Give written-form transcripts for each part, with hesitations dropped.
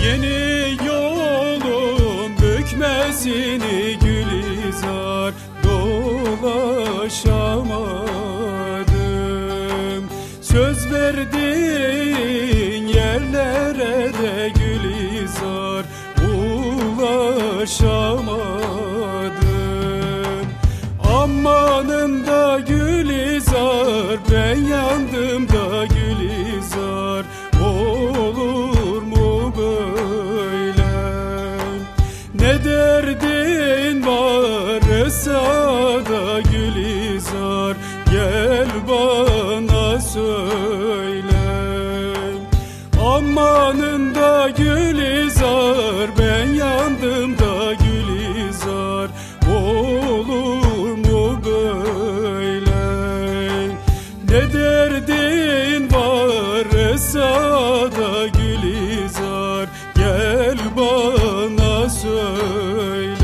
Yeni yolun bükmesini Gülizar dolaşamadım. Söz verdiğin yerlere de Gülizar ulaşamadım. Amanın da Gülizar, ben yandım da Gülizar, olur mu böyle? Ne derdin varsa da Gülizar, gel bana söyle. Amanın da Gülizar, ben yandım da Gülizar, olur mu böyle? Ne derdin varsa da Gülizar, gel bana söyle.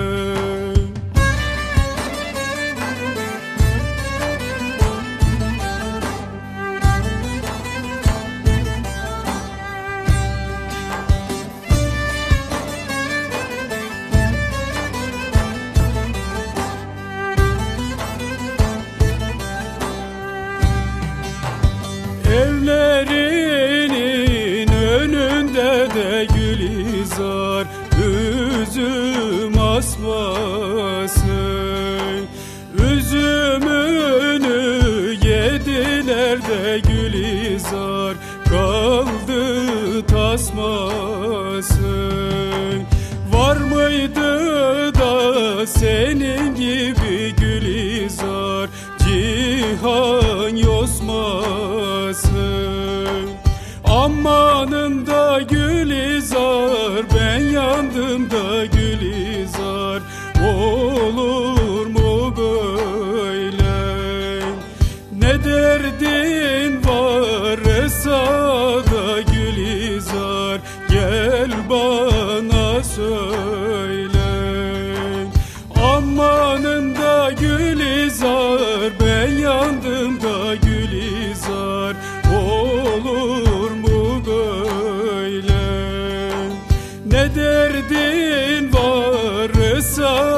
Evlerinin önünde de Gülizar üzüm asmasın. Üzümünü yediler de Gülizar, kaldı tasmasın. Var mıydı da senin gibi Gülizar, cihan yosmasın? Amanın da Gülizar, ben yandım da Gülizar, olur mu böyle? Ne derdin varsa da Gülizar, gel bana söyle. Amanın da Gülizar, ben yandım da Gülizar, olur mu böyle? Ne derdin varsa